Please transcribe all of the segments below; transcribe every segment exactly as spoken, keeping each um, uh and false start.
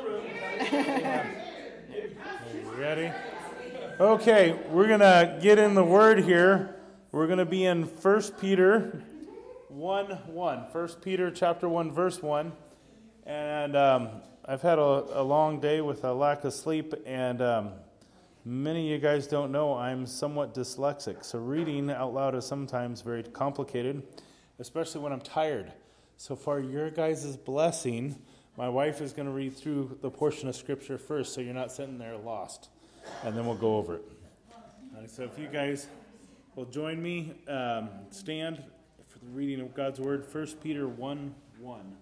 Ready? Okay, we're going to get in the Word here. We're going to be in First Peter one one. First Peter chapter one, verse one. And um, I've had a, a long day with a lack of sleep, and um, many of you guys don't know I'm somewhat dyslexic. So reading out loud is sometimes very complicated, especially when I'm tired. So for your guys' blessing, my wife is going to read through the portion of Scripture first, so you're not sitting there lost. And then we'll go over it. All right, so if you guys will join me, um, stand for the reading of God's Word, First Peter one one.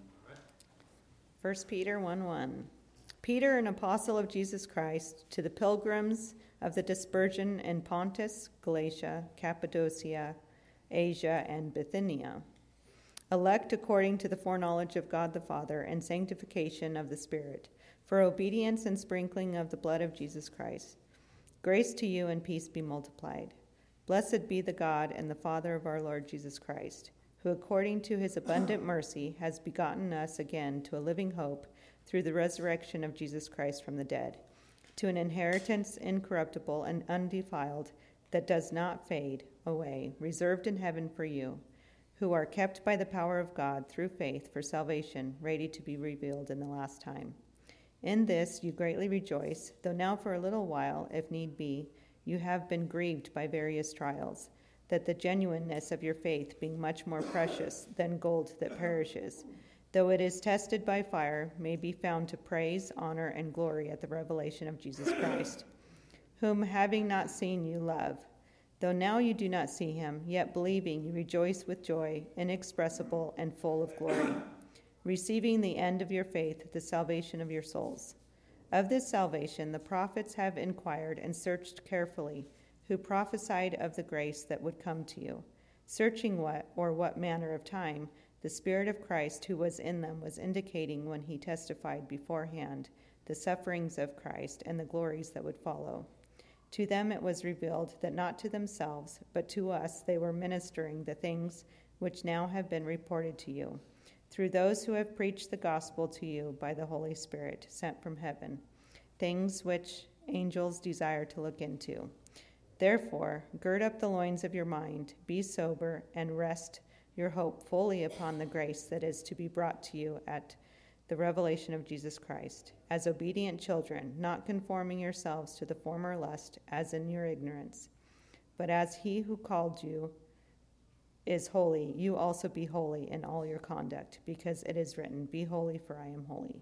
First Peter one one. Peter, an apostle of Jesus Christ, to the pilgrims of the dispersion in Pontus, Galatia, Cappadocia, Asia, and Bithynia, elect according to the foreknowledge of God the Father and sanctification of the Spirit, for obedience and sprinkling of the blood of Jesus Christ. Grace to you and peace be multiplied. Blessed be the God and the Father of our Lord Jesus Christ, who according to his abundant mercy has begotten us again to a living hope through the resurrection of Jesus Christ from the dead, to an inheritance incorruptible and undefiled that does not fade away, reserved in heaven for you, who are kept by the power of God through faith for salvation, ready to be revealed in the last time. In this you greatly rejoice, though now for a little while, if need be, you have been grieved by various trials, that the genuineness of your faith, being much more precious than gold that perishes, though it is tested by fire, may be found to praise, honor, and glory at the revelation of Jesus Christ, whom having not seen you love. Though now you do not see him, yet believing you rejoice with joy inexpressible and full of glory, receiving the end of your faith, the salvation of your souls. Of this salvation the prophets have inquired and searched carefully, who prophesied of the grace that would come to you, searching what or what manner of time the Spirit of Christ who was in them was indicating when he testified beforehand the sufferings of Christ and the glories that would follow. To them it was revealed that not to themselves, but to us they were ministering the things which now have been reported to you, through those who have preached the gospel to you by the Holy Spirit sent from heaven, things which angels desire to look into. Therefore, gird up the loins of your mind, be sober, and rest your hope fully upon the grace that is to be brought to you at the revelation of Jesus Christ, as obedient children, not conforming yourselves to the former lust as in your ignorance, but as he who called you is holy, you also be holy in all your conduct, because it is written, be holy, for I am holy.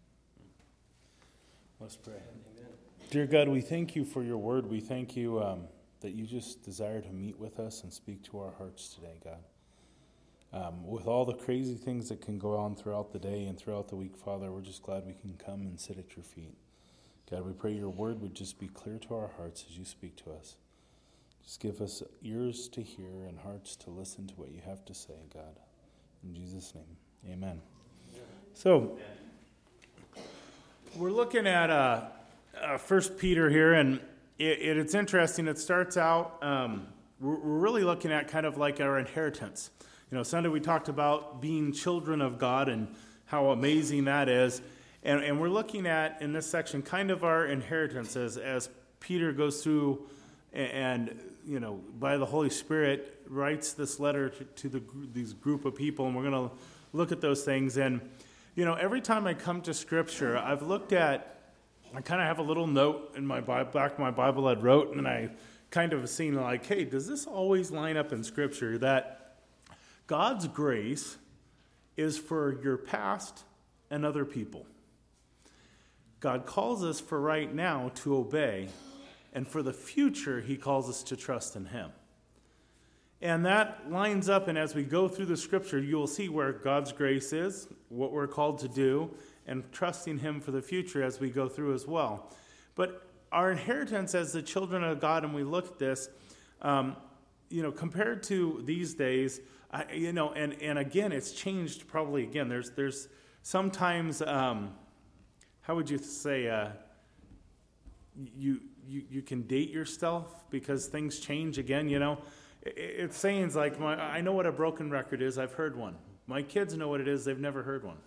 Let's pray. Amen. Dear God, we thank you for your word. We thank you um, that you just desire to meet with us and speak to our hearts today, God. Um, with all the crazy things that can go on throughout the day and throughout the week, Father, we're just glad we can come and sit at your feet. God, we pray your word would just be clear to our hearts as you speak to us. Just give us ears to hear and hearts to listen to what you have to say, God. In Jesus' name, amen. So, we're looking at uh, uh, First Peter here, and it, it, it's interesting. It starts out, um, we're, we're really looking at kind of like our inheritance. You know, Sunday we talked about being children of God and how amazing that is. And, and we're looking at, in this section, kind of our inheritance as, as Peter goes through and, and, you know, by the Holy Spirit, writes this letter to, to the, these group of people. And we're going to look at those things. And, you know, every time I come to Scripture, I've looked at, I kind of have a little note in my Bible, back of my Bible I'd wrote, and I kind of seen like, hey, does this always line up in Scripture that God's grace is for your past and other people? God calls us for right now to obey, and for the future, he calls us to trust in him. And that lines up, and as we go through the Scripture, you'll see where God's grace is, what we're called to do, and trusting him for the future as we go through as well. But our inheritance as the children of God, and we look at this, um, you know, compared to these days, I, you know, and, and again, it's changed probably again. There's there's sometimes, um, how would you say, uh, you, you you can date yourself because things change again, you know. It, it's sayings like, my, I know what a broken record is, I've heard one. My kids know what it is, they've never heard one.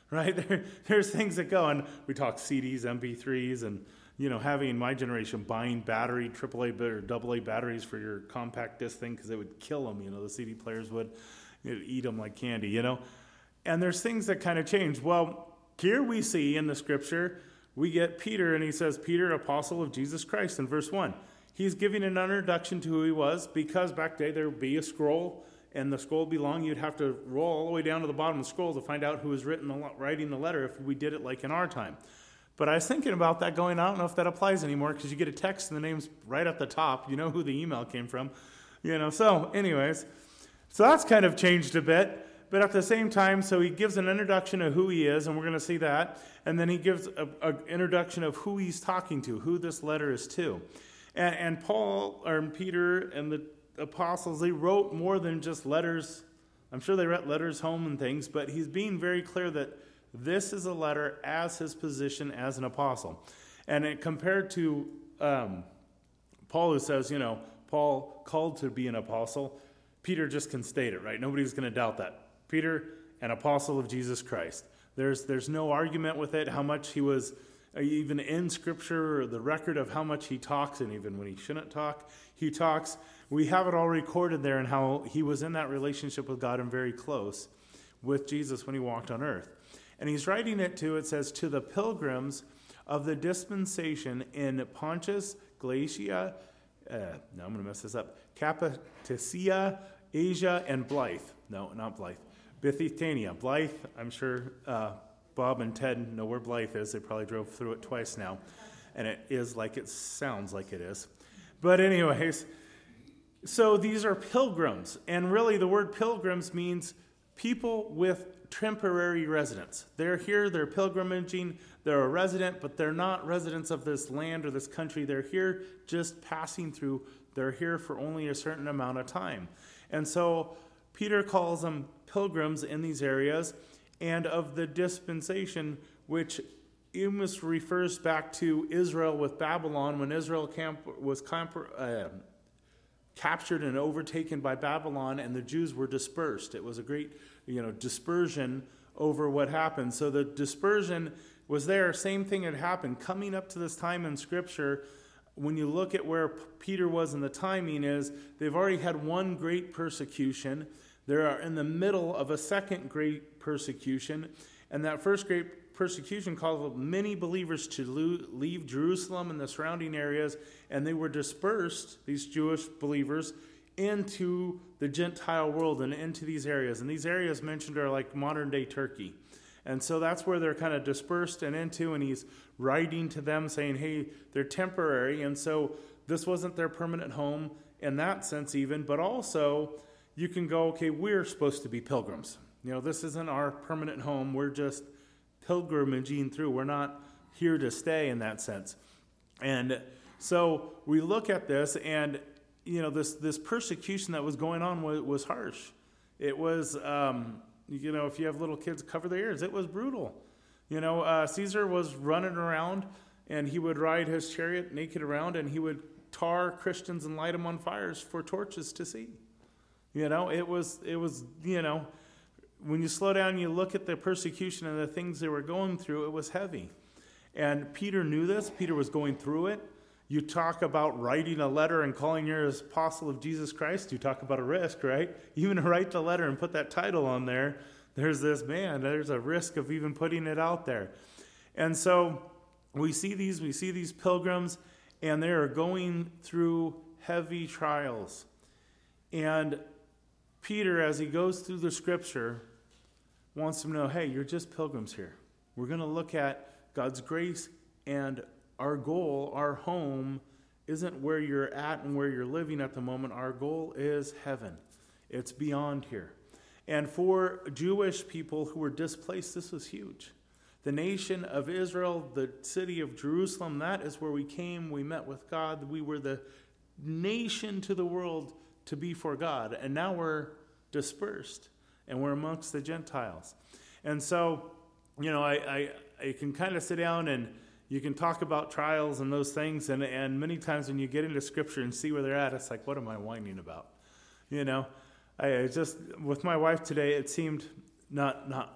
right? There, there's things that go, and we talk C Ds, M P threes, and, you know, having my generation buying battery, triple A or double A batteries for your compact disc thing because it would kill them, you know, the C D players would you'd eat them like candy, you know? And there's things that kind of change. Well, here we see in the scripture, we get Peter, and he says, Peter, apostle of Jesus Christ, in verse one. He's giving an introduction to who he was, because back then there would be a scroll, and the scroll would be long. You'd have to roll all the way down to the bottom of the scroll to find out who was written the, writing the letter if we did it like in our time. But I was thinking about that going, I don't know if that applies anymore, because you get a text and the name's right at the top. You know who the email came from. You know, so anyways, so that's kind of changed a bit. But at the same time, so he gives an introduction of who he is, and we're going to see that. And then he gives an introduction of who he's talking to, who this letter is to. And, and Paul, or Peter, and the apostles, they wrote more than just letters. I'm sure they wrote letters home and things, but he's being very clear that this is a letter as his position as an apostle. And it, compared to um, Paul, who says, you know, Paul called to be an apostle, Peter just can state it, right? Nobody's going to doubt that. Peter, an apostle of Jesus Christ. There's there's no argument with it, how much he was, even in Scripture, or the record of how much he talks, and even when he shouldn't talk, he talks. We have it all recorded there, and how he was in that relationship with God and very close with Jesus when he walked on earth. And he's writing it to, it says, to the pilgrims of the dispensation in Pontus, Galatia, uh, no, I'm going to mess this up, Cappadocia, Asia, and Blythe. No, not Blythe. Bithynia. Blythe, I'm sure uh, Bob and Ted know where Blythe is. They probably drove through it twice now. And it is like it sounds like it is. But anyways, so these are pilgrims. And really the word pilgrims means people with temporary residence. They're here, they're pilgrimaging, they're a resident, but they're not residents of this land or this country. They're here just passing through. They're here for only a certain amount of time. And so Peter calls them pilgrims in these areas, and of the dispensation, which almost refers back to Israel with Babylon, when Israel camp was camp, uh, captured and overtaken by Babylon, and the Jews were dispersed. It was a great, you know, dispersion over what happened. So the dispersion was there. Same thing had happened. Coming up to this time in Scripture, when you look at where Peter was in the timing, is they've already had one great persecution. They are in the middle of a second great persecution, and that first great persecution caused many believers to leave Jerusalem and the surrounding areas, and they were dispersed, these Jewish believers, into the Gentile world and into these areas. And these areas mentioned are like modern-day Turkey. And so that's where they're kind of dispersed and into, and he's writing to them saying, hey, they're temporary, and so this wasn't their permanent home in that sense even, but also you can go, okay, we're supposed to be pilgrims. You know, this isn't our permanent home. We're just pilgrimaging through. We're not here to stay in that sense. And so we look at this, and, you know, this, this persecution that was going on was, was harsh. It was, um, you know, if you have little kids, cover their ears. It was brutal. You know, uh, Caesar was running around, and he would ride his chariot naked around, and he would tar Christians and light them on fires for torches to see. You know, it was, it was, you know, when you slow down and you look at the persecution and the things they were going through, it was heavy. And Peter knew this. Peter was going through it. You talk about writing a letter and calling your apostle of Jesus Christ. You talk about a risk, right? Even to write the letter and put that title on there, there's this, man, there's a risk of even putting it out there. And so we see these, we see these pilgrims, and they are going through heavy trials. And Peter, as he goes through the scripture, wants them to know, hey, you're just pilgrims here. We're going to look at God's grace, and our goal, our home, isn't where you're at and where you're living at the moment. Our goal is heaven. It's beyond here. And for Jewish people who were displaced, this was huge. The nation of Israel, the city of Jerusalem, that is where we came. We met with God. We were the nation to the world to be for God. And now we're dispersed, and we're amongst the Gentiles. And so, you know, I, I, I can kind of sit down and you can talk about trials and those things, and, and many times when you get into Scripture and see where they're at, it's like, what am I whining about? You know, I, I just, with my wife today, it seemed not, not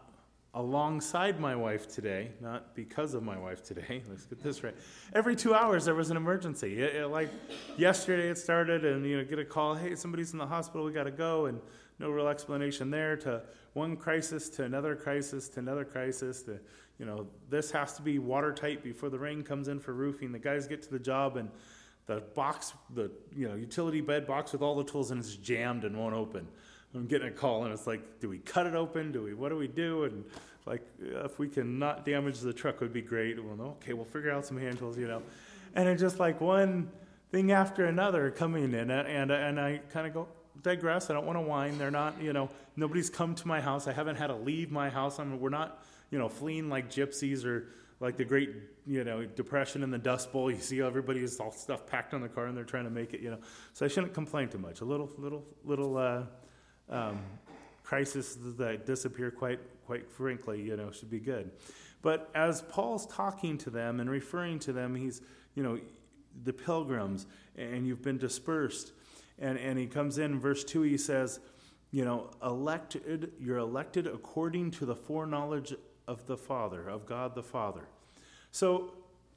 alongside my wife today, not because of my wife today. Let's get this right. Every two hours there was an emergency. It, it, like yesterday it started, and you know, get a call, hey, somebody's in the hospital, we got to go, and no real explanation there, to one crisis to another crisis to another crisis. To, you know, this has to be watertight before the rain comes in for roofing. The guys get to the job, and the box, the you know utility bed box with all the tools in, is jammed and won't open. I'm getting a call, and it's like, do we cut it open? Do we? What do we do? And like, if we can not damage the truck, would be great. Well, okay, we'll figure out some hand tools, you know. And it's just like one thing after another coming in, and and I kind of go digress. I don't want to whine. They're not, you know, nobody's come to my house. I haven't had to leave my house. I mean, we're not, you know, fleeing like gypsies or like the Great, you know, Depression in the Dust Bowl. You see everybody's all stuff packed on the car, and they're trying to make it, you know. So I shouldn't complain too much. A little, little, little. Uh, Um, crisis that disappear quite quite frankly, you know, should be good. But as Paul's talking to them and referring to them, he's, you know, the pilgrims, and you've been dispersed. And, and he comes in, verse two, he says, you know, elected, you're elected according to the foreknowledge of the Father, of God the Father. So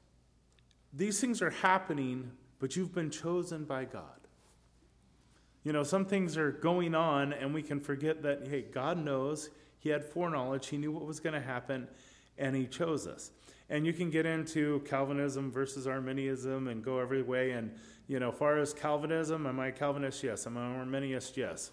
these things are happening, but you've been chosen by God. You know, some things are going on, and we can forget that, hey, God knows. He had foreknowledge. He knew what was going to happen, and he chose us. And you can get into Calvinism versus Arminianism and go every way. And, you know, as far as Calvinism, am I a Calvinist? Yes. Am I an Arminianist? Yes.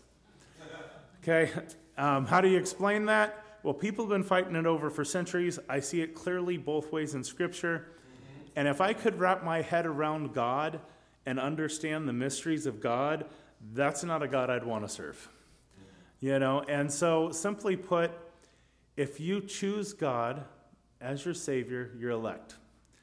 Okay. Um, how do you explain that? Well, people have been fighting it over for centuries. I see it clearly both ways in Scripture. And if I could wrap my head around God and understand the mysteries of God, that's not a God I'd want to serve, you know. And so, simply put, if you choose God as your Savior, you're elect.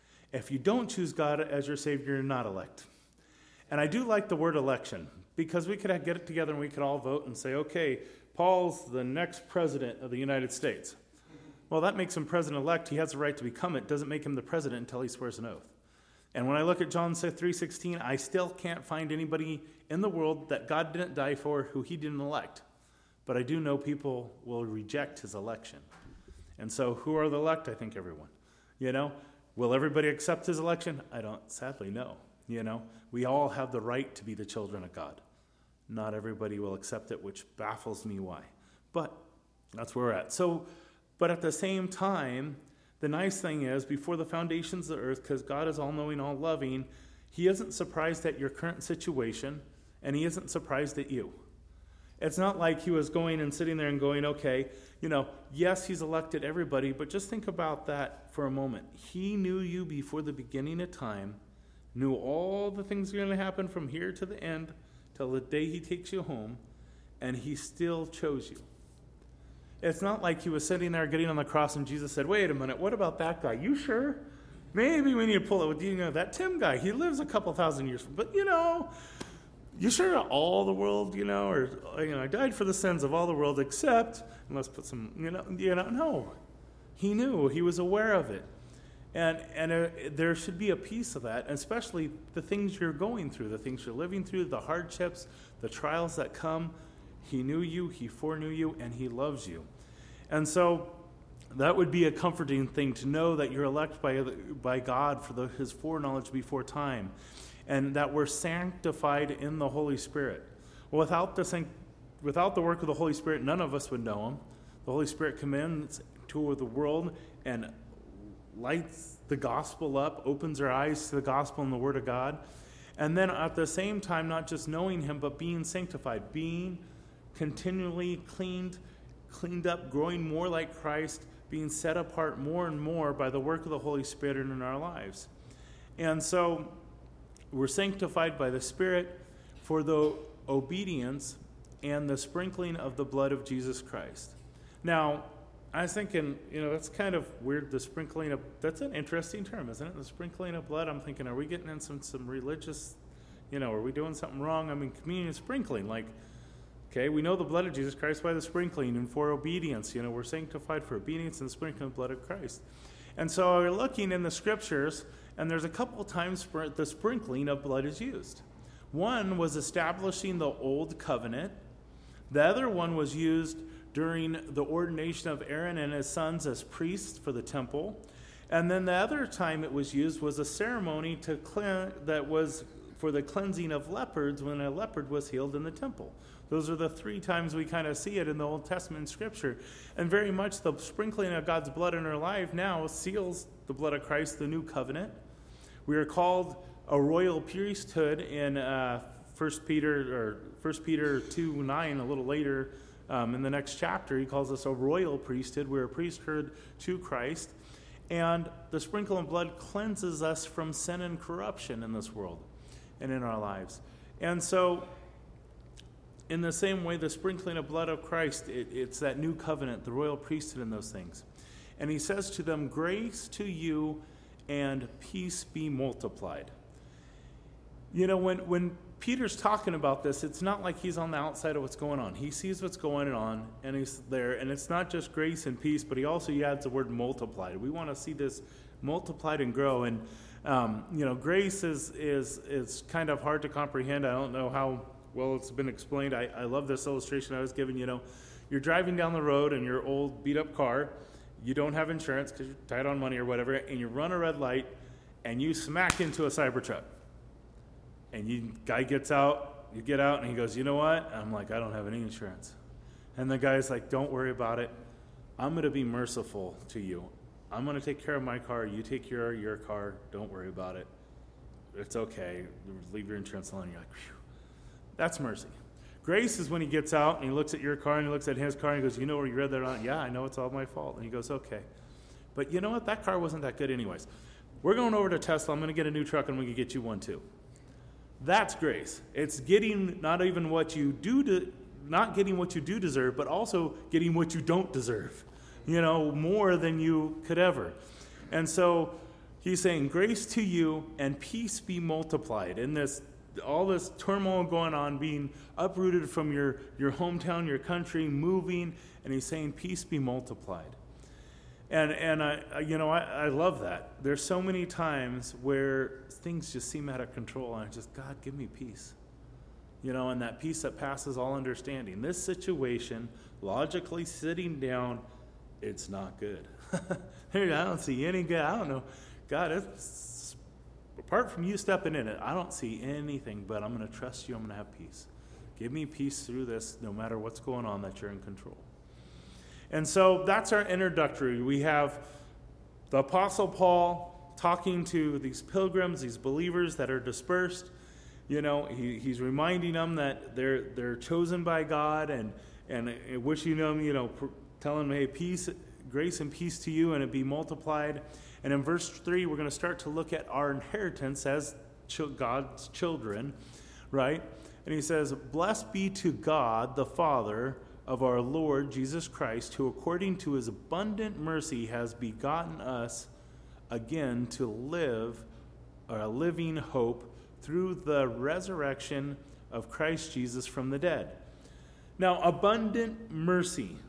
If you don't choose God as your Savior, you're not elect. And I do like the word election, because we could get it together and we could all vote and say, okay, Paul's the next president of the United States. Well, that makes him president-elect. He has the right to become it. Doesn't make him the president until he swears an oath. And when I look at John three sixteen, I still can't find anybody in the world that God didn't die for who he didn't elect. But I do know people will reject his election. And so who are the elect? I think everyone. You know, will everybody accept his election? I don't, sadly, know. You know, we all have the right to be the children of God. Not everybody will accept it, which baffles me why. But that's where we're at. So, but at the same time, the nice thing is, before the foundations of the earth, because God is all-knowing, all-loving, he isn't surprised at your current situation, and he isn't surprised at you. It's not like he was going and sitting there and going, okay, you know, yes, he's elected everybody, but just think about that for a moment. He knew you before the beginning of time, knew all the things that are going to happen from here to the end, till the day he takes you home, and he still chose you. It's not like he was sitting there getting on the cross and Jesus said, wait a minute, what about that guy? You sure? Maybe we need to pull it with, you know, that Tim guy. He lives a couple thousand years. But, you know, you sure all the world, you know, or, you know, I died for the sins of all the world except, and let's put some, you know, you know, no. He knew. He was aware of it. And and uh, there should be a piece of that, especially the things you're going through, the things you're living through, the hardships, the trials that come. He knew you, he foreknew you, and he loves you. And so that would be a comforting thing to know that you're elected by, by God for the, his foreknowledge before time, and that we're sanctified in the Holy Spirit. Well, without the, without the work of the Holy Spirit, none of us would know him. The Holy Spirit comes to the world and lights the gospel up, opens our eyes to the gospel and the Word of God. And then at the same time, not just knowing him, but being sanctified, being continually cleaned, cleaned up, growing more like Christ, being set apart more and more by the work of the Holy Spirit in our lives. And so we're sanctified by the Spirit for the obedience and the sprinkling of the blood of Jesus Christ. Now, I was thinking, you know, that's kind of weird, the sprinkling of, that's an interesting term, isn't it? The sprinkling of blood. I'm thinking, are we getting in some, some religious, you know, are we doing something wrong? I mean, communion sprinkling, like, okay, we know the blood of Jesus Christ by the sprinkling and for obedience. You know, we're sanctified for obedience and sprinkling the blood of Christ. And so we're looking in the scriptures, and there's a couple of times the sprinkling of blood is used. One was establishing the old covenant. The other one was used during the ordination of Aaron and his sons as priests for the temple. And then the other time it was used was a ceremony to clean, that was for the cleansing of leopards when a leopard was healed in the temple. Those are the three times we kind of see it in the Old Testament Scripture. And very much the sprinkling of God's blood in our life now seals the blood of Christ, the new covenant. We are called a royal priesthood in uh, First Peter or First Peter two nine, a little later um, in the next chapter. He calls us a royal priesthood. We're a priesthood to Christ. And the sprinkling of blood cleanses us from sin and corruption in this world and in our lives. And so, in the same way, the sprinkling of blood of Christ, it, it's that new covenant, the royal priesthood and those things. And he says to them, grace to you and peace be multiplied. You know, when, when Peter's talking about this, it's not like he's on the outside of what's going on. He sees what's going on, and he's there. And it's not just grace and peace, but he also adds the word multiplied. We want to see this multiplied and grow. And, um, you know, grace is, is, is kind of hard to comprehend. I don't know how well it's been explained. I, I love this illustration I was given. You know, you're driving down the road in your old beat-up car. You don't have insurance because you're tight on money or whatever, and you run a red light, and you smack into a Cybertruck. And you guy gets out, you get out, and he goes, you know what? And I'm like, I don't have any insurance. And the guy's like, don't worry about it. I'm going to be merciful to you. I'm going to take care of my car. You take care of your car. Don't worry about it. It's okay. Leave your insurance alone. You're like, phew. That's mercy. Grace is when he gets out and he looks at your car and he looks at his car and he goes, you know where you read that on? Yeah, I know it's all my fault. And he goes, okay. But you know what? That car wasn't that good anyways. We're going over to Tesla. I'm going to get a new truck and I'm going to get you one too. That's grace. It's getting not even what you do, to, not getting what you do deserve, but also getting what you don't deserve, you know, more than you could ever. And so he's saying, grace to you and peace be multiplied. In this, all this turmoil going on, being uprooted from your, your hometown, your country, moving, and he's saying, peace be multiplied. And, and I, you know, I, I love that. There's so many times where things just seem out of control, and I just, God, give me peace. You know, and that peace that passes all understanding. This situation, logically sitting down, it's not good. I don't see any good. I don't know. God, it's, apart from you stepping in it, I don't see anything, but I'm going to trust you. I'm going to have peace. Give me peace through this, no matter what's going on, that you're in control. And so that's our introductory. We have the Apostle Paul talking to these pilgrims, these believers that are dispersed. You know, he, he's reminding them that they're they're chosen by God, and and wishing them, you know, telling them, hey, peace, grace and peace to you, and it be multiplied. And in verse three, we're going to start to look at our inheritance as God's children, right? And he says, blessed be to God the Father of our Lord Jesus Christ, who according to his abundant mercy has begotten us again to live a living hope through the resurrection of Christ Jesus from the dead. Now, abundant mercy.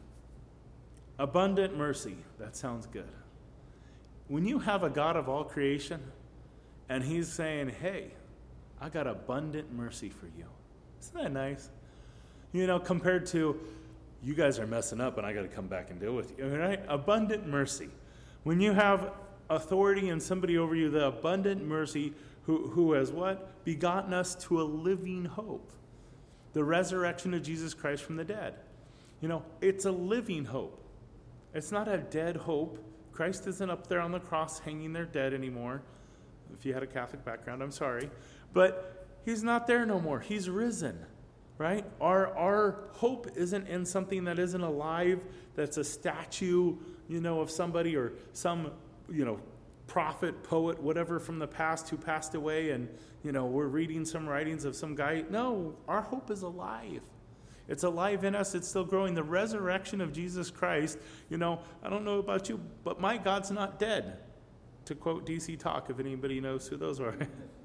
Abundant mercy. That sounds good. When you have a God of all creation and he's saying, hey, I got abundant mercy for you. Isn't that nice? You know, compared to, you guys are messing up and I got to come back and deal with you, right? Abundant mercy. When you have authority and somebody over you, the abundant mercy who, who has what? Begotten us to a living hope. The resurrection of Jesus Christ from the dead. You know, it's a living hope. It's not a dead hope. Christ isn't up there on the cross hanging there dead anymore. If you had a Catholic background, I'm sorry. But he's not there no more. He's risen. Right? Our our hope isn't in something that isn't alive, that's a statue, you know, of somebody or some, you know, prophet, poet, whatever from the past who passed away, and, you know, we're reading some writings of some guy. No, our hope is alive. It's alive in us. It's still growing. The resurrection of Jesus Christ, you know, I don't know about you, but my God's not dead. To quote D C Talk, if anybody knows who those are.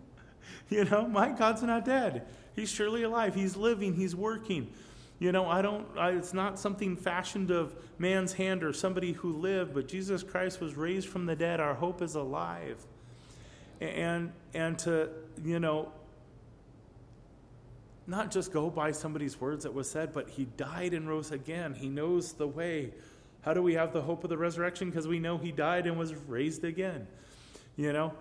You know, my God's not dead. He's surely alive. He's living. He's working. You know, I don't, I, it's not something fashioned of man's hand or somebody who lived, but Jesus Christ was raised from the dead. Our hope is alive. And, and to, you know, not just go by somebody's words that was said, but he died and rose again. He knows the way. How do we have the hope of the resurrection? Because we know he died and was raised again. You know,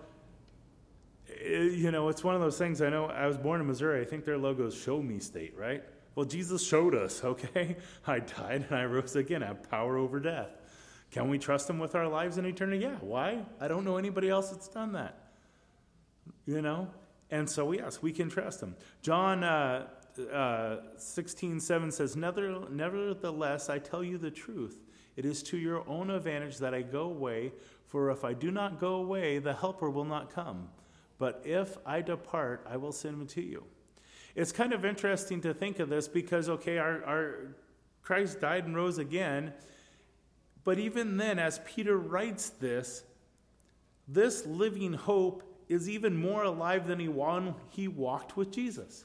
it, you know, it's one of those things. I know I was born in Missouri. I think their logo is Show Me State, right? Well, Jesus showed us, okay? I died and I rose again. I have power over death. Can we trust him with our lives in eternity? Yeah. Why? I don't know anybody else that's done that. You know? And so, yes, we can trust him. John uh, uh, sixteen seven says, Nevertheless, I tell you the truth. It is to your own advantage that I go away, for if I do not go away, the Helper will not come. But if I depart, I will send him to you. It's kind of interesting to think of this because, okay, our, our Christ died and rose again. But even then, as Peter writes this, this living hope is even more alive than he, won, he walked with Jesus.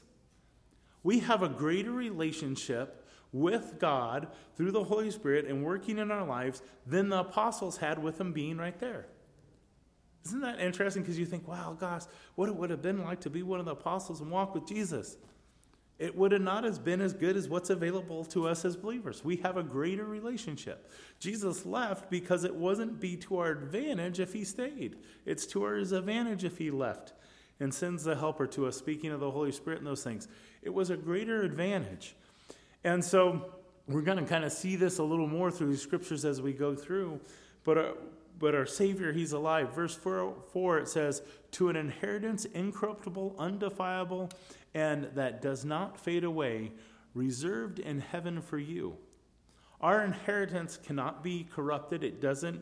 We have a greater relationship with God through the Holy Spirit and working in our lives than the apostles had with him being right there. Isn't that interesting? Because you think, wow, gosh, what it would have been like to be one of the apostles and walk with Jesus. It would have not have been as good as what's available to us as believers. We have a greater relationship. Jesus left because it wasn't be to our advantage if he stayed. It's to our advantage if he left and sends the helper to us, speaking of the Holy Spirit and those things. It was a greater advantage. And so we're going to kind of see this a little more through the scriptures as we go through. But our, but our Savior, he's alive. Verse four, four, it says, to an inheritance incorruptible, undefilable, and that does not fade away, reserved in heaven for you. Our inheritance cannot be corrupted. It doesn't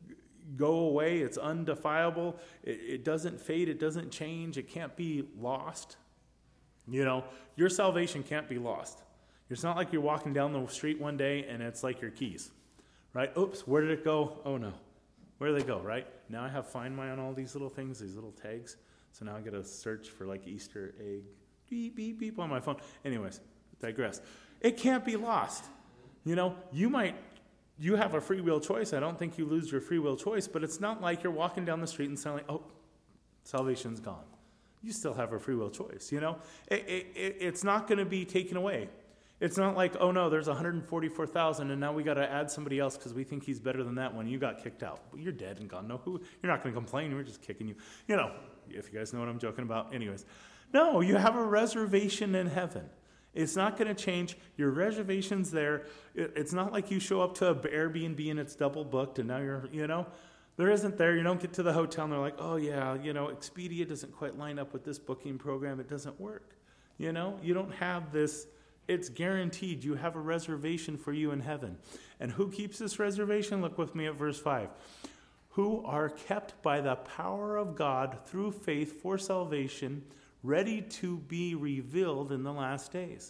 go away. It's undefilable. It, it doesn't fade. It doesn't change. It can't be lost. You know, your salvation can't be lost. It's not like you're walking down the street one day and it's like your keys, right? Oops, where did it go? Oh, no. Where did they go, right? Now I have Find My on all these little things, these little tags. So now I got to search for like Easter egg, beep, beep, beep on my phone. Anyways, digress. It can't be lost. You know, you might, you have a free will choice. I don't think you lose your free will choice, but it's not like you're walking down the street and suddenly, oh, salvation's gone. You still have a free will choice, you know? It, it, it, it's not going to be taken away. It's not like, oh no, there's one hundred forty-four thousand and now we got to add somebody else because we think he's better than that one. You got kicked out. Well, you're dead and gone. No, who? You're not going to complain. We're just kicking you. You know, if you guys know what I'm joking about. Anyways, no, you have a reservation in heaven. It's not going to change. Your reservation's there. It, it's not like you show up to a Airbnb and it's double booked and now you're, you know, there isn't there. You don't get to the hotel and they're like, oh yeah, you know, Expedia doesn't quite line up with this booking program. It doesn't work. You know, you don't have this. It's guaranteed. You have a reservation for you in heaven. And who keeps this reservation? Look with me at verse five. Who are kept by the power of God through faith for salvation, ready to be revealed in the last days.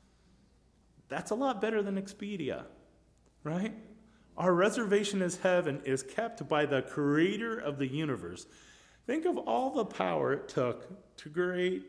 That's a lot better than Expedia, right? Our reservation as heaven is kept by the creator of the universe. Think of all the power it took to create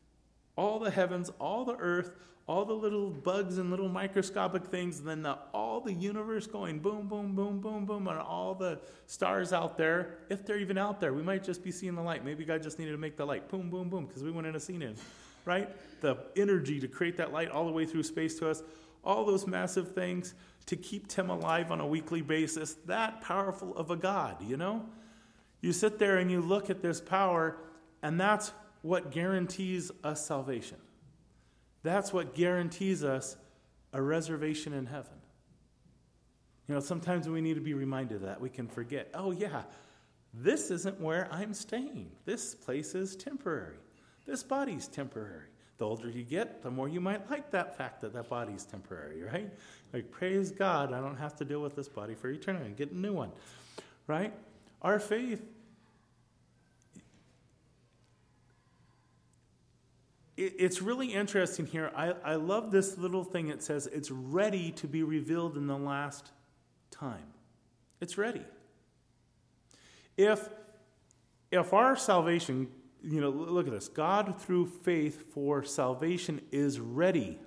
all the heavens, all the earth, all the little bugs and little microscopic things, and then the, all the universe going boom, boom, boom, boom, boom, and all the stars out there, if they're even out there. We might just be seeing the light. Maybe God just needed to make the light boom, boom, boom, because we wouldn't have seen it, right? The energy to create that light all the way through space to us, all those massive things to keep Tim alive on a weekly basis, that powerful of a God, you know? You sit there and you look at this power, and that's what guarantees us salvation. That's what guarantees us a reservation in heaven. You know, sometimes we need to be reminded of that. We can forget, oh yeah, this isn't where I'm staying. This place is temporary. This body's temporary. The older you get, the more you might like that fact that that body's temporary, right? Like, praise God, I don't have to deal with this body for eternity and get a new one, right? Our faith, it's really interesting here. I, I love this little thing. It says it's ready to be revealed in the last time. It's ready. If, if our salvation, you know, look at this. God through faith for salvation is ready.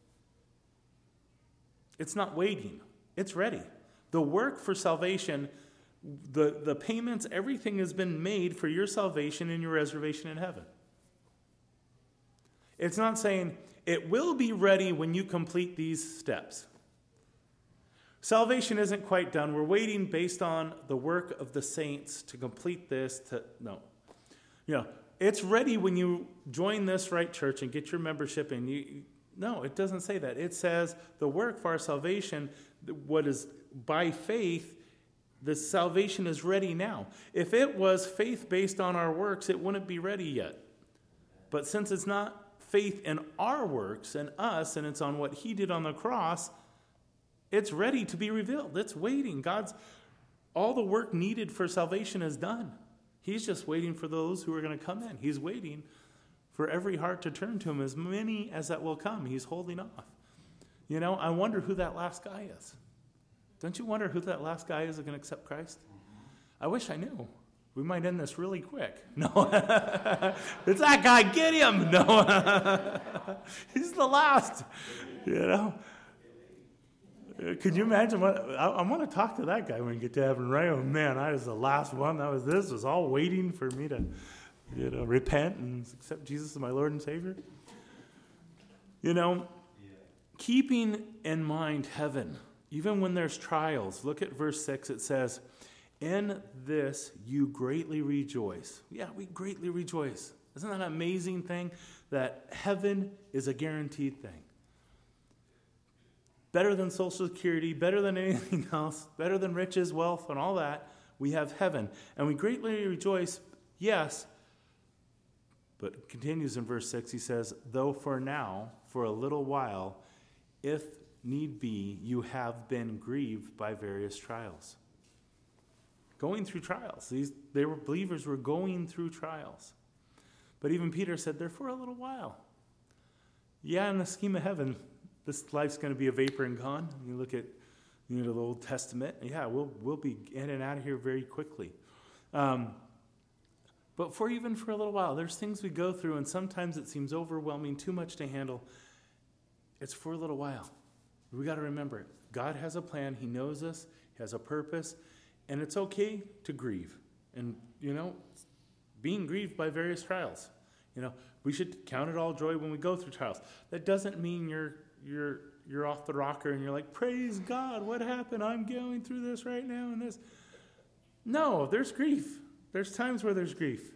It's not waiting. It's ready. The work for salvation, the, the payments, everything has been made for your salvation and your reservation in heaven. It's not saying it will be ready when you complete these steps. Salvation isn't quite done. We're waiting based on the work of the saints to complete this. To no, you know, it's ready when you join this right church and get your membership. And you, no, it doesn't say that. It says the work for our salvation, what is by faith, the salvation is ready now. If it was faith based on our works, it wouldn't be ready yet. But since it's not faith in our works and us, and it's on what he did on the cross, it's ready to be revealed. It's waiting. God's, all the work needed for salvation is done. He's just waiting for those who are going to come in. He's waiting for every heart to turn to him, as many as that will come. He's holding off. You know, I wonder who that last guy is. Don't you wonder who that last guy is that can accept Christ? I wish I knew. We might end this really quick. No, it's that guy. Get him. No, he's the last. You know. Could you imagine what I, I want to talk to that guy when we get to heaven, right? Oh man, I was the last one. That was this was all waiting for me to, you know, repent and accept Jesus as my Lord and Savior. You know, keeping in mind heaven, even when there's trials. Look at verse six. It says, "In this you greatly rejoice." Yeah, we greatly rejoice. Isn't that an amazing thing? That heaven is a guaranteed thing. Better than Social Security, better than anything else, better than riches, wealth, and all that, we have heaven. And we greatly rejoice, yes, but it continues in verse six, he says, "Though for now, for a little while, if need be, you have been grieved by various trials." Going through trials. These they were believers were going through trials. But even Peter said, they're for a little while. Yeah, in the scheme of heaven, this life's going to be a vapor and gone. You look at you know the Old Testament. Yeah, we'll we'll be in and out of here very quickly. Um, but for even for a little while, there's things we go through, and sometimes it seems overwhelming, too much to handle. It's for a little while. We got to remember, God has a plan. He knows us. He has a purpose, and it's okay to grieve. And you know, being grieved by various trials. You know, we should count it all joy when we go through trials. That doesn't mean you're you're you're off the rocker and you're like, praise God, what happened? I'm going through this right now and this. No, there's grief. There's times where there's grief.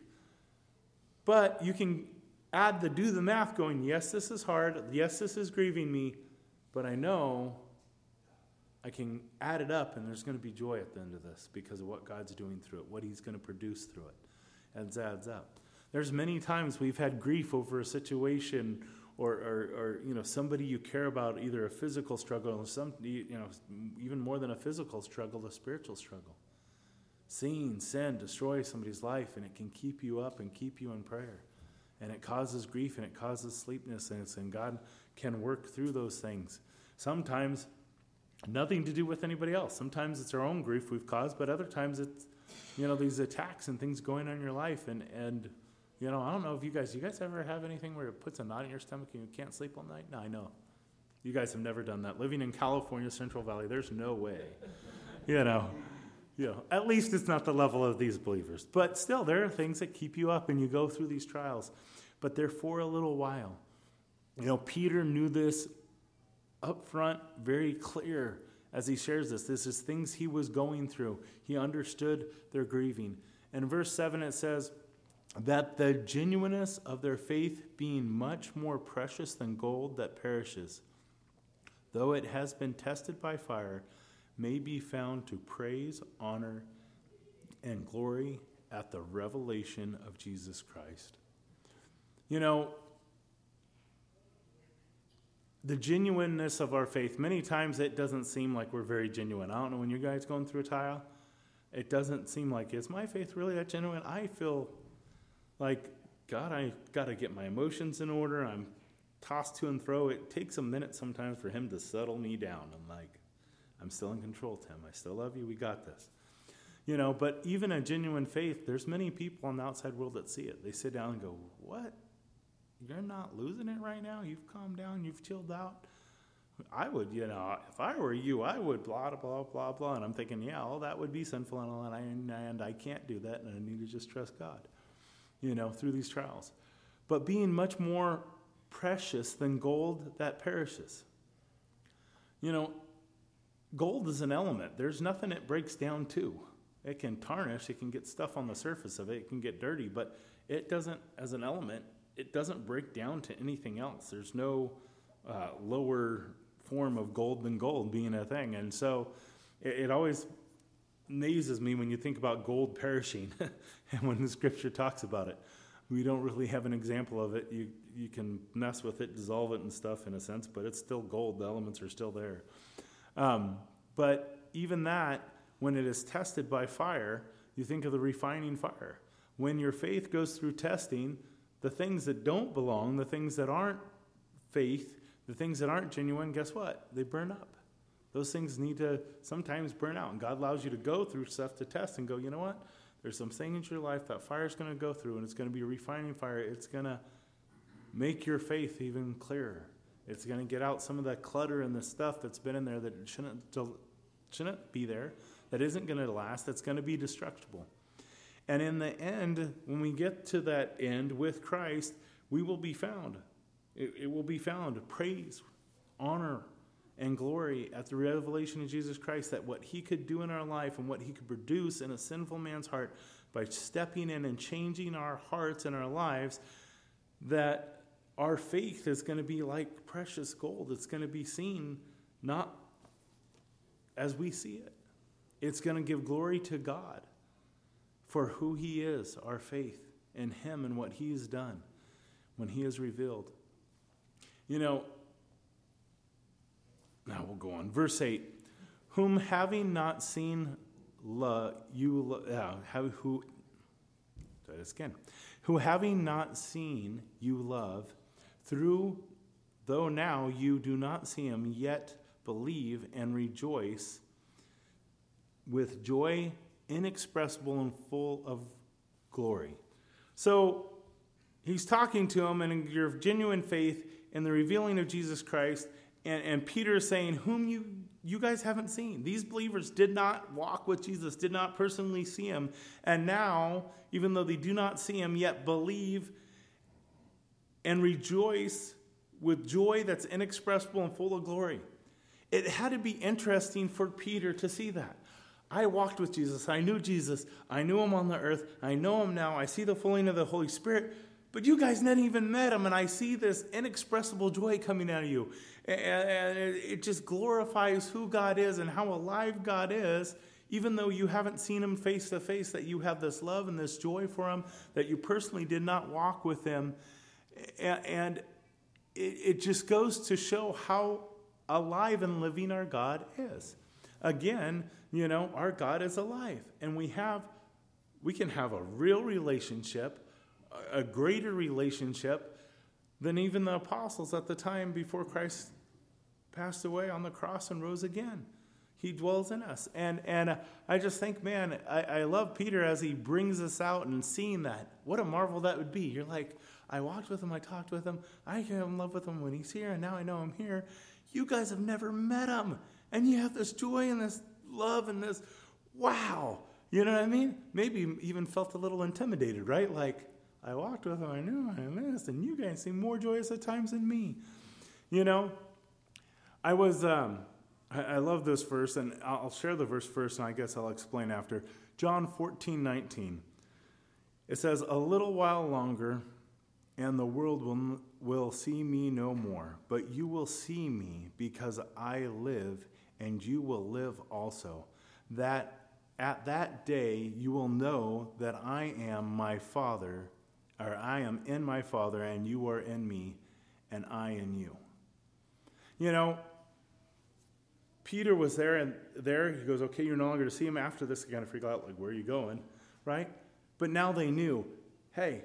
But you can add the do the math going, yes, this is hard. Yes, this is grieving me. But I know I can add it up and there's going to be joy at the end of this because of what God's doing through it, what he's going to produce through it. And it adds up. There's many times we've had grief over a situation or, or, or you know, somebody you care about, either a physical struggle or some, you know, even more than a physical struggle, a spiritual struggle. Seeing sin destroy somebody's life, and it can keep you up and keep you in prayer. And it causes grief and it causes sleeplessness, and God can work through those things. Sometimes nothing to do with anybody else. Sometimes it's our own grief we've caused, but other times it's, you know, these attacks and things going on in your life, and, and you know, I don't know if you guys, you guys ever have anything where it puts a knot in your stomach and you can't sleep all night? No, I know. You guys have never done that. Living in California, Central Valley, there's no way. You know, you know, at least it's not the level of these believers. But still, there are things that keep you up and you go through these trials. But they're for a little while. You know, Peter knew this up front, very clear as he shares this. This is things he was going through. He understood their grieving. And in verse seven it says, that the genuineness of their faith being much more precious than gold that perishes, though it has been tested by fire, may be found to praise, honor, and glory at the revelation of Jesus Christ. You know, the genuineness of our faith, many times it doesn't seem like we're very genuine. I don't know, when you guys going through a trial, it doesn't seem like, is my faith really that genuine? I feel like, God, I got to get my emotions in order. I'm tossed to and fro. It takes a minute sometimes for him to settle me down. I'm like, I'm still in control, Tim. I still love you. We got this. You know, but even a genuine faith, there's many people in the outside world that see it. They sit down and go, what? You're not losing it right now? You've calmed down? You've chilled out? I would, you know, if I were you, I would blah, blah, blah, blah. And I'm thinking, yeah, all that would be sinful and all that. And, and I can't do that. And I need to just trust God, you know, through these trials. But being much more precious than gold that perishes. You know, gold is an element. There's nothing it breaks down to. It can tarnish, it can get stuff on the surface of it, it can get dirty, but it doesn't, as an element, it doesn't break down to anything else. There's no uh, lower form of gold than gold being a thing. And so it, it always amazes me when you think about gold perishing and when the scripture talks about it. We don't really have an example of it. You you can mess with it, dissolve it and stuff in a sense, but it's still gold. The elements are still there. Um, but even that, when it is tested by fire, you think of the refining fire. When your faith goes through testing, the things that don't belong, the things that aren't faith, the things that aren't genuine, guess what? They burn up. Those things need to sometimes burn out. And God allows you to go through stuff to test and go, you know what? There's some things in your life that fire's going to go through, and it's going to be a refining fire. It's going to make your faith even clearer. It's going to get out some of that clutter and the stuff that's been in there that shouldn't, shouldn't be there, that isn't going to last, that's going to be destructible. And in the end, when we get to that end with Christ, we will be found. It, it will be found. Praise, honor, and glory at the revelation of Jesus Christ, that what he could do in our life and what he could produce in a sinful man's heart by stepping in and changing our hearts and our lives, that our faith is going to be like precious gold. It's going to be seen not as we see it. It's going to give glory to God for who he is, our faith in him and what he has done when he is revealed. You know, now we'll go on. Verse eight. Whom having not seen love, you lo- uh, have, who, try this again. Who having not seen you love, through, though now you do not see him, yet believe and rejoice with joy inexpressible and full of glory. So he's talking to him, and your genuine faith in the revealing of Jesus Christ. And, and Peter is saying, whom you, you guys haven't seen. These believers did not walk with Jesus, did not personally see him. And now, even though they do not see him, yet believe and rejoice with joy that's inexpressible and full of glory. It had to be interesting for Peter to see that. I walked with Jesus. I knew Jesus. I knew him on the earth. I know him now. I see the filling of the Holy Spirit. But you guys never even met him, and I see this inexpressible joy coming out of you. And it just glorifies who God is and how alive God is, even though you haven't seen him face to face, that you have this love and this joy for him, that you personally did not walk with him. And it just goes to show how alive and living our God is. Again, you know, our God is alive, and we have, we can have a real relationship, a greater relationship than even the apostles at the time before Christ passed away on the cross and rose again. He dwells in us. And and uh, I just think, man, I, I love Peter as he brings us out and seeing that. What a marvel that would be. You're like, I walked with him, I talked with him, I am in love with him when he's here, and now I know I'm here. You guys have never met him. And you have this joy and this love and this, wow. You know what I mean? Maybe even felt a little intimidated, right? Like, I walked with him, I knew him, this, and you guys seem more joyous at times than me. You know, I was, um, I, I love this verse, and I'll share the verse first, and I guess I'll explain after. John fourteen nineteen. It says, a little while longer, and the world will, will see me no more, but you will see me because I live, and you will live also. That at that day you will know that I am my Father, or I am in my Father, and you are in me, and I in you. You know, Peter was there, and there he goes, okay, you're no longer to see him. After this, they kind of figure out, like, where are you going, right? But now they knew, hey,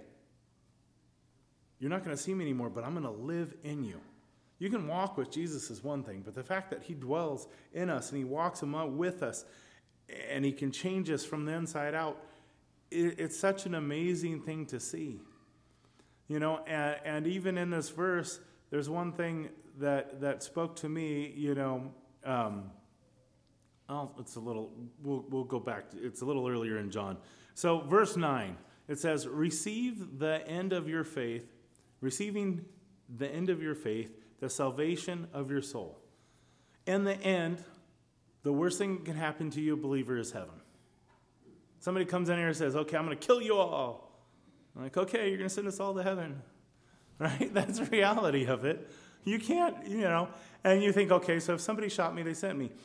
you're not going to see me anymore, but I'm going to live in you. You can walk with Jesus is one thing, but the fact that he dwells in us and he walks among with us and he can change us from the inside out, it, it's such an amazing thing to see. You know, and, and even in this verse, there's one thing that, that spoke to me, you know, um, oh, it's a little, we'll, we'll go back, to, it's a little earlier in John. So verse nine, it says, receive the end of your faith, receiving the end of your faith, the salvation of your soul. In the end, the worst thing that can happen to you, a believer, is heaven. Somebody comes in here and says, okay, I'm going to kill you all. I'm like, okay, you're going to send us all to heaven. Right? That's the reality of it. You can't, you know, and you think, okay, so if somebody shot me, they sent me.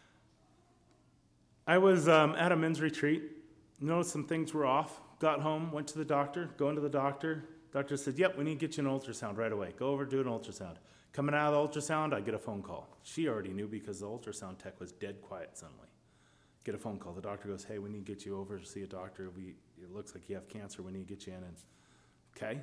I was um, at a men's retreat, noticed some things were off, got home, went to the doctor, going to the doctor. Doctor said, yep, we need to get you an ultrasound right away. Go over, do an ultrasound. Coming out of the ultrasound, I get a phone call. She already knew because the ultrasound tech was dead quiet suddenly. Get a phone call. The doctor goes, hey, we need to get you over to see a doctor. We, it looks like you have cancer. We need to get you in. And, okay,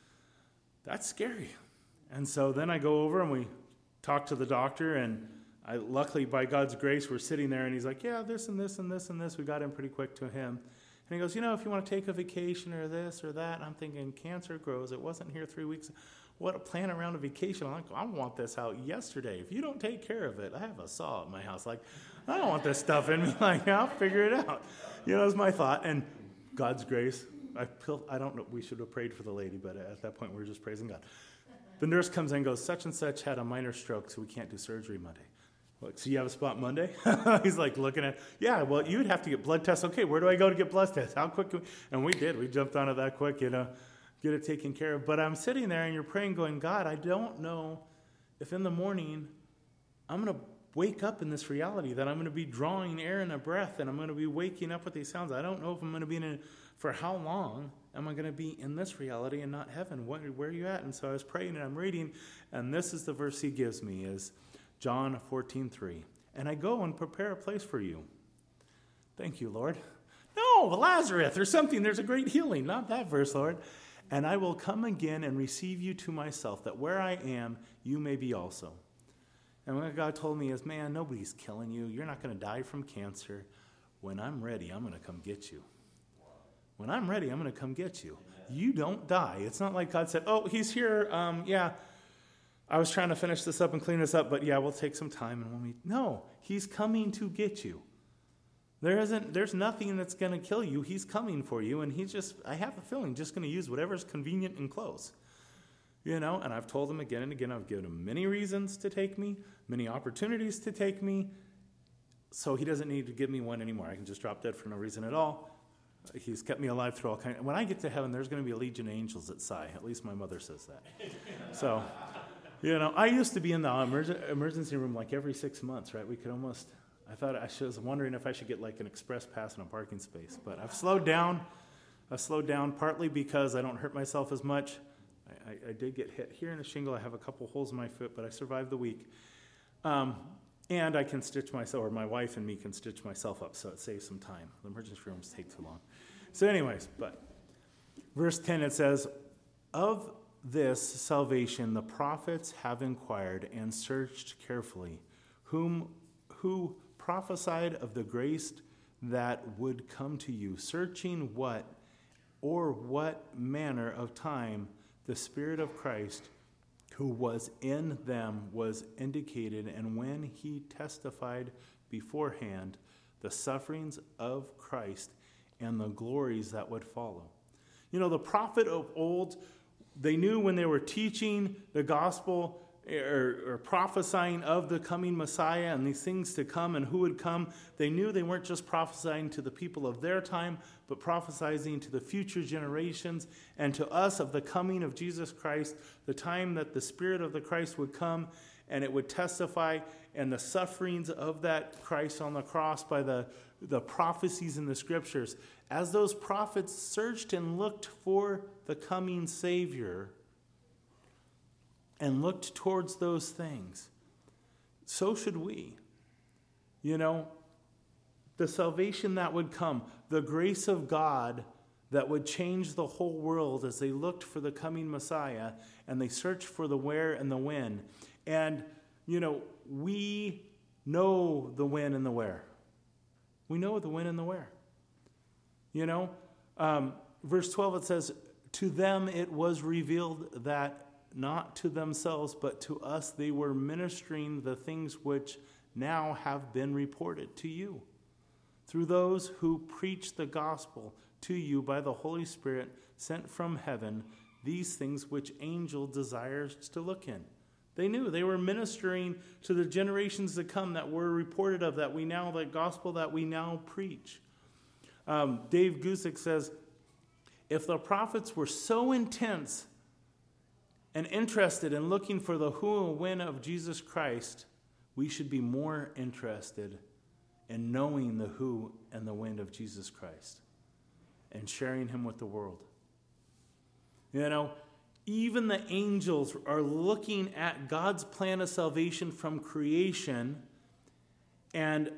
that's scary. And so then I go over and we talk to the doctor, and I, luckily, by God's grace, we're sitting there, and he's like, yeah, this and this and this and this. We got in pretty quick to him. And he goes, you know, if you want to take a vacation or this or that, and I'm thinking, cancer grows. It wasn't here three weeks. What a plan around a vacation. I'm like, I want this out yesterday. If you don't take care of it, I have a saw at my house. Like, I don't want this stuff in me. Like, I'll figure it out. You know, that's my thought. And God's grace, I, I don't know, we should have prayed for the lady, but at that point, we were just praising God. The nurse comes in and goes, such and such had a minor stroke, so we can't do surgery Monday. Like, so you have a spot Monday? He's like looking at, yeah, well, you'd have to get blood tests. Okay, where do I go to get blood tests? How quick can we? And we did. We jumped on it that quick, you know, get it taken care of. But I'm sitting there and you're praying going, God, I don't know if in the morning I'm going to wake up in this reality that I'm going to be drawing air in a breath and I'm going to be waking up with these sounds. I don't know if I'm going to be in it for how long am I going to be in this reality and not heaven? What, where are you at? And so I was praying and I'm reading, and this is the verse he gives me is John fourteen three. And I go and prepare a place for you. Thank you, Lord. No, Lazarus or something. There's a great healing. Not that verse, Lord. And I will come again and receive you to myself, that where I am, you may be also. And what God told me is, man, nobody's killing you. You're not going to die from cancer. When I'm ready, I'm going to come get you. When I'm ready, I'm going to come get you. You don't die. It's not like God said, oh, he's here. Um, yeah, I was trying to finish this up and clean this up, but yeah, we'll take some time and we'll meet. No, he's coming to get you. There isn't, there's nothing that's going to kill you. He's coming for you, and he's just, I have a feeling, just going to use whatever's convenient and close. You know, and I've told him again and again, I've given him many reasons to take me, many opportunities to take me, so he doesn't need to give me one anymore. I can just drop dead for no reason at all. He's kept me alive through all kinds. When I get to heaven, there's going to be a legion of angels that sigh. At least my mother says that. So, you know, I used to be in the emerg- emergency room like every six months, right? We could almost, I thought, I was wondering if I should get like an express pass in a parking space. But I've slowed down. I've slowed down partly because I don't hurt myself as much. I, I, I did get hit here in a shingle. I have a couple holes in my foot, but I survived the week. Um, and I can stitch myself, or my wife and me can stitch myself up, so it saves some time. The emergency rooms take too long. So anyways, but verse ten, it says, of this salvation the prophets have inquired and searched carefully, whom who prophesied of the grace that would come to you, searching what or what manner of time the Spirit of Christ who was in them was indicated, and when he testified beforehand the sufferings of Christ and the glories that would follow. You know, the prophet of old, they knew when they were teaching the gospel or, or prophesying of the coming Messiah and these things to come and who would come, they knew they weren't just prophesying to the people of their time, but prophesying to the future generations and to us of the coming of Jesus Christ, the time that the Spirit of the Christ would come and it would testify, and the sufferings of that Christ on the cross by the, the prophecies in the Scriptures. As those prophets searched and looked for the coming Savior and looked towards those things, so should we. You know, the salvation that would come, the grace of God that would change the whole world as they looked for the coming Messiah and they searched for the where and the when. And, you know, we know the when and the where. We know the when and the where. You know, um, verse twelve, it says, to them it was revealed that not to themselves, but to us they were ministering the things which now have been reported to you, through those who preach the gospel to you by the Holy Spirit sent from heaven, these things which angel desires to look in. They knew they were ministering to the generations to come that were reported of, that we now, the gospel that we now preach. Um, Dave Gusick says, if the prophets were so intense and interested in looking for the who and when of Jesus Christ, we should be more interested in knowing the who and the when of Jesus Christ and sharing him with the world. You know, even the angels are looking at God's plan of salvation from creation and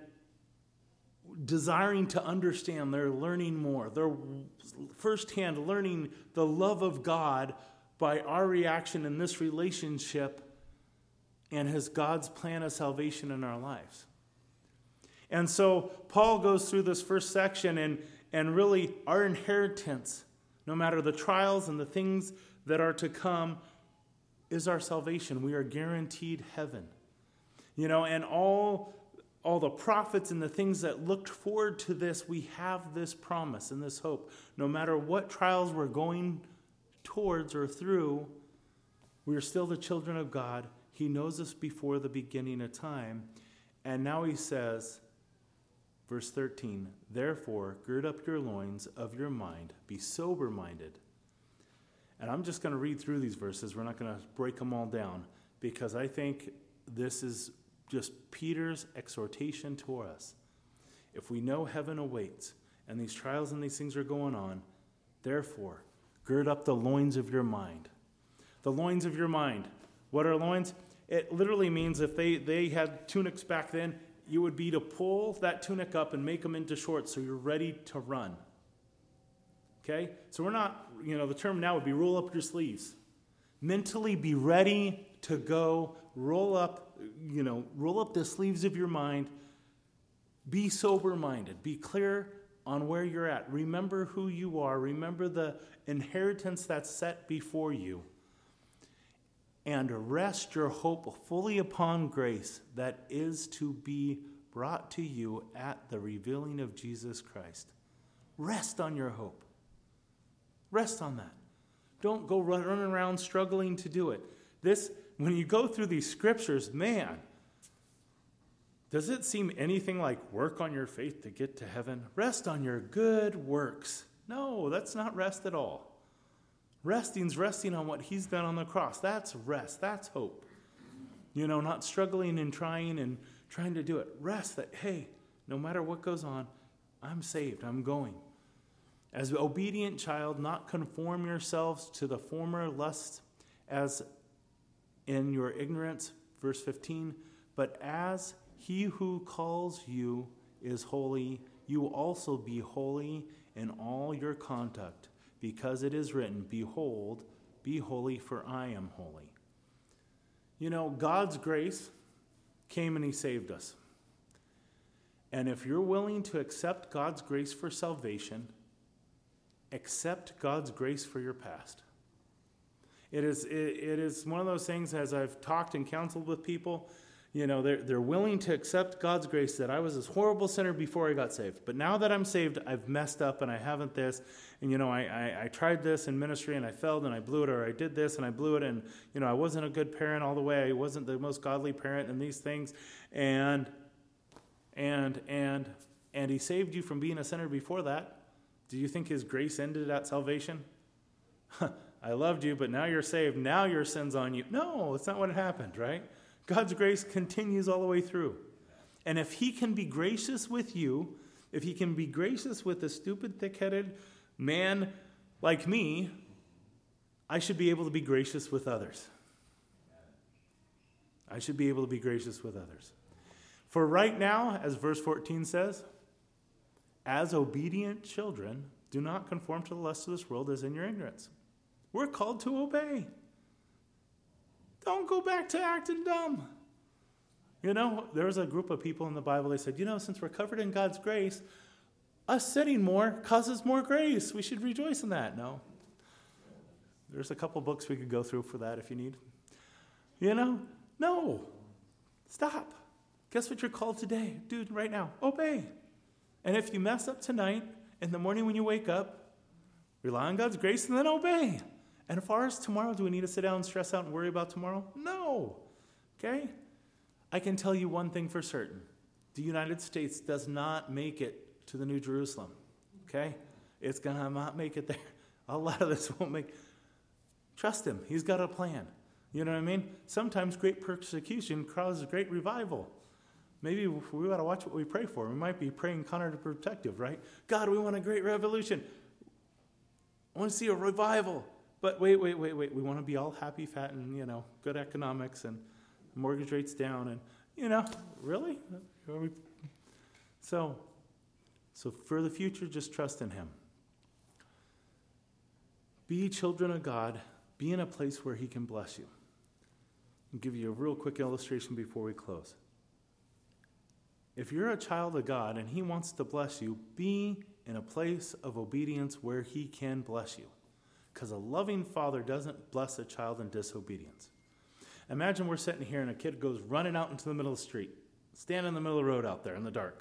desiring to understand. They're learning more. They're firsthand learning the love of God by our reaction in this relationship and his God's plan of salvation in our lives. And so Paul goes through this first section, and, and really our inheritance, no matter the trials and the things that are to come, is our salvation. We are guaranteed heaven. You know, and all, all the prophets and the things that looked forward to this, we have this promise and this hope. No matter what trials we're going towards or through, we are still the children of God. He knows us before the beginning of time. And now he says, verse thirteen, therefore, gird up your loins of your mind, be sober-minded. And I'm just going to read through these verses. We're not going to break them all down, because I think this is just Peter's exhortation to us. If we know heaven awaits, and these trials and these things are going on, therefore, gird up the loins of your mind. The loins of your mind. What are loins? It literally means if they, they had tunics back then, you would be to pull that tunic up and make them into shorts so you're ready to run. Okay? So we're not, you know, the term now would be roll up your sleeves. Mentally be ready to go. Roll up, you know, roll up the sleeves of your mind. Be sober-minded. Be clear on where you're at. Remember who you are. Remember the inheritance that's set before you. And rest your hope fully upon grace that is to be brought to you at the revealing of Jesus Christ. Rest on your hope. Rest on that. Don't go run, running around struggling to do it. This, when you go through these scriptures, man, does it seem anything like work on your faith to get to heaven? Rest on your good works. No, that's not rest at all. Resting's resting on what he's done on the cross. That's rest. That's hope. You know, not struggling and trying and trying to do it. Rest that, hey, no matter what goes on, I'm saved. I'm going. As an obedient child, not conform yourselves to the former lusts as in your ignorance, verse fifteen, but as he who calls you is holy, you also be holy in all your conduct, because it is written, behold, be holy, for I am holy. You know, God's grace came and he saved us. And if you're willing to accept God's grace for salvation, accept God's grace for your past. It is, it, it is one of those things, as I've talked and counseled with people, you know, they're, they're willing to accept God's grace that I was this horrible sinner before I got saved. But now that I'm saved, I've messed up and I haven't this. And, you know, I, I, I tried this in ministry and I failed and I blew it, or I did this and I blew it. And, you know, I wasn't a good parent all the way. I wasn't the most godly parent and these things. And, and, and, and he saved you from being a sinner before that. Do you think his grace ended at salvation? I loved you, but now you're saved. Now your sin's on you. No, that's not what happened, right? God's grace continues all the way through. And if he can be gracious with you, if he can be gracious with a stupid, thick-headed man like me, I should be able to be gracious with others. I should be able to be gracious with others. For right now, as verse fourteen says, as obedient children, do not conform to the lusts of this world as in your ignorance. We're called to obey. Don't go back to acting dumb. You know, there was a group of people in the Bible, they said, you know, since we're covered in God's grace, us sinning more causes more grace. We should rejoice in that. No. There's a couple books we could go through for that if you need. You know, no. Stop. Guess what you're called today? Dude, right now, obey. And if you mess up tonight, in the morning when you wake up, rely on God's grace and then obey. And as far as tomorrow, do we need to sit down and stress out and worry about tomorrow? No. Okay? I can tell you one thing for certain. The United States does not make it to the New Jerusalem. Okay? It's going to not make it there. A lot of this won't make. Trust him. He's got a plan. You know what I mean? Sometimes great persecution causes great revival. Maybe we ought to watch what we pray for. We might be praying counterproductive, right? God, we want a great revolution. I want to see a revival. But wait, wait, wait, wait. We want to be all happy, fat, and, you know, good economics and mortgage rates down. And, you know, really? Are we... So, so for the future, just trust in him. Be children of God. Be in a place where he can bless you. I'll give you a real quick illustration before we close. If you're a child of God and he wants to bless you, be in a place of obedience where he can bless you. Because a loving father doesn't bless a child in disobedience. Imagine we're sitting here and a kid goes running out into the middle of the street, standing in the middle of the road out there in the dark.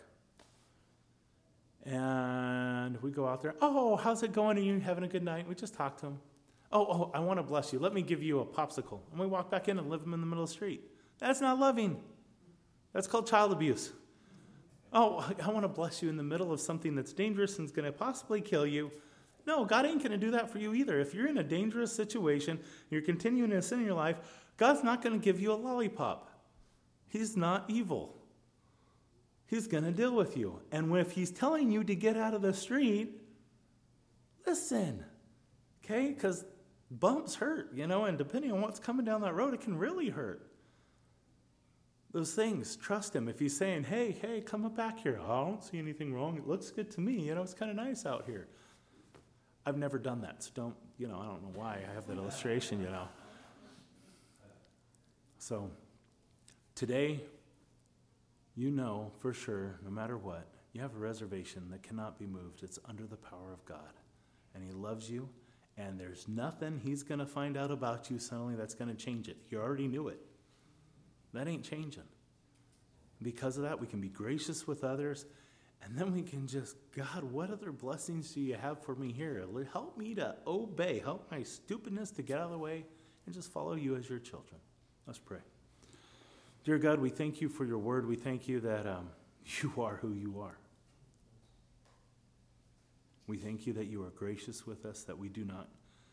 And we go out there, oh, how's it going? Are you having a good night? We just talk to him. Oh, oh, I want to bless you. Let me give you a popsicle. And we walk back in and leave him in the middle of the street. That's not loving. That's called child abuse. Oh, I want to bless you in the middle of something that's dangerous and is going to possibly kill you. No, God ain't going to do that for you either. If you're in a dangerous situation, you're continuing to sin in your life, God's not going to give you a lollipop. He's not evil. He's going to deal with you. And if he's telling you to get out of the street, listen, okay? Because bumps hurt, you know, and depending on what's coming down that road, it can really hurt. Those things, trust him. If he's saying, hey, hey, come up back here. Oh, I don't see anything wrong. It looks good to me. You know, it's kind of nice out here. I've never done that, so don't, you know, I don't know why I have that illustration, you know. So today, you know for sure, no matter what, you have a reservation that cannot be moved. It's under the power of God. And he loves you, and there's nothing he's going to find out about you suddenly that's going to change it. You already knew it. That ain't changing. Because of that, we can be gracious with others, and then we can just, God, what other blessings do you have for me here? Help me to obey. Help my stupidness to get out of the way and just follow you as your children. Let's pray. Dear God, we thank you for your word. We thank you that um, you are who you are. We thank you that you are gracious with us, that we do not,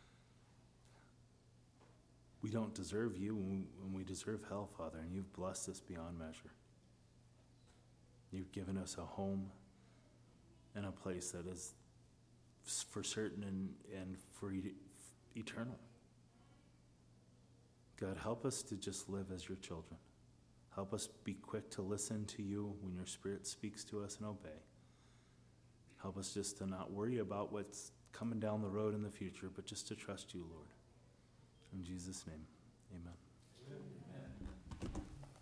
we don't deserve you, and we deserve hell, Father, and you've blessed us beyond measure. You've given us a home and a place that is for certain and, and for e- eternal. God, help us to just live as your children. Help us be quick to listen to you when your Spirit speaks to us and obey. Help us just to not worry about what's coming down the road in the future, but just to trust you, Lord. In Jesus' name, amen.